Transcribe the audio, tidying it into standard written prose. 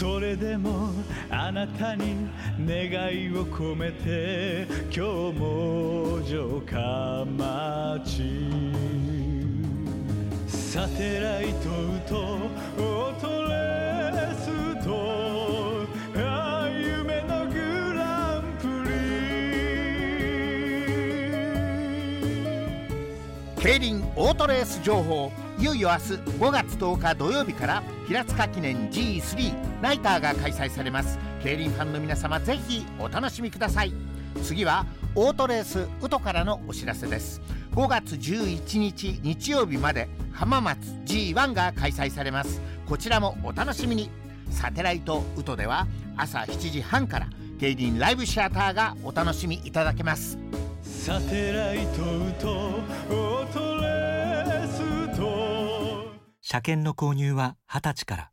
それでもあなたに願いを込めて今日も城下町サテライトとオートレースと夢のグランプリ競輪オートレース情報、いよいよ明日5月10日土曜日から平塚記念 G3 ナイターが開催されます。競輪ファンの皆様、ぜひお楽しみください。次はオートレースウトからのお知らせです。5月11日日曜日まで浜松 G1 が開催されます。こちらもお楽しみに。サテライトウトでは朝7時半から競輪ライブシアターがお楽しみいただけます。 サテライトとオートレースと車検の購入は20歳から。